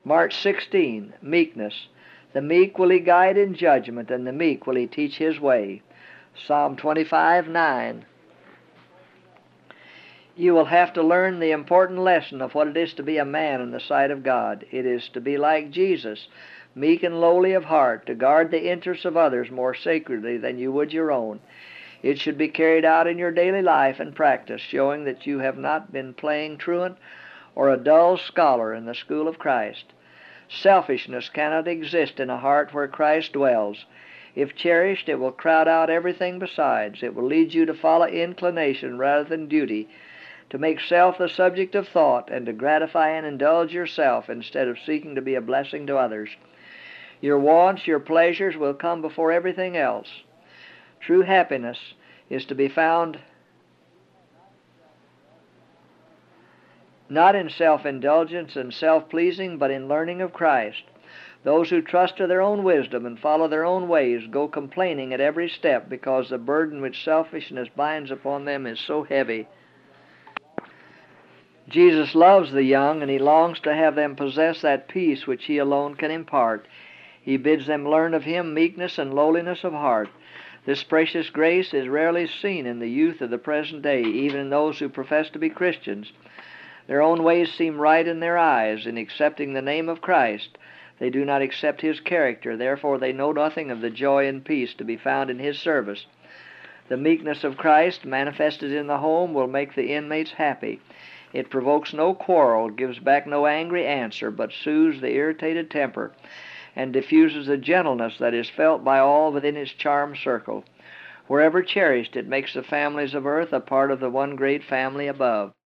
March 16, meekness. The meek will he guide in judgment, and the meek will he teach his way. Psalm 25:9. You will have to learn the important lesson of what it is to be a man in the sight of God. It is to be like Jesus, meek and lowly of heart, to guard the interests of others more sacredly than you would your own. It should be carried out in your daily life and practice, showing that you have not been playing truant or a dull scholar in the school of Christ. Selfishness cannot exist in a heart where Christ dwells. If cherished, it will crowd out everything besides. It will lead you to follow inclination rather than duty, to make self the subject of thought, and to gratify and indulge yourself instead of seeking to be a blessing to others. Your wants, your pleasures will come before everything else. True happiness is to be found not in self-indulgence and self-pleasing, but in learning of Christ. Those who trust to their own wisdom and follow their own ways go complaining at every step because the burden which selfishness binds upon them is so heavy. Jesus loves the young, and he longs to have them possess that peace which he alone can impart. He bids them learn of him meekness and lowliness of heart. This precious grace is rarely seen in the youth of the present day, even in those who profess to be Christians. Their own ways seem right in their eyes. In accepting the name of Christ, they do not accept his character. Therefore they know nothing of the joy and peace to be found in his service. The meekness of Christ, manifested in the home, will make the inmates happy. It provokes no quarrel, gives back no angry answer, but soothes the irritated temper, and diffuses a gentleness that is felt by all within its charmed circle. Wherever cherished, it makes the families of earth a part of the one great family above.